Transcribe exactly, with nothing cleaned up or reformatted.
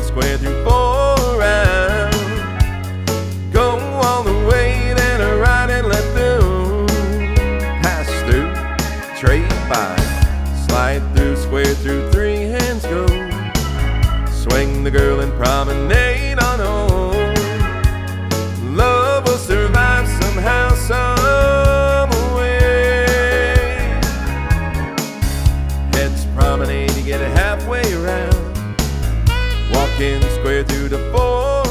square through four round. Go all the way, then a right and left through. Pass through, trade by, slide through, square through, three hands go. Swing the girl and promenade on home. Love will survive somehow, some way. Heads promenade, you get it halfway around. Walking square through the four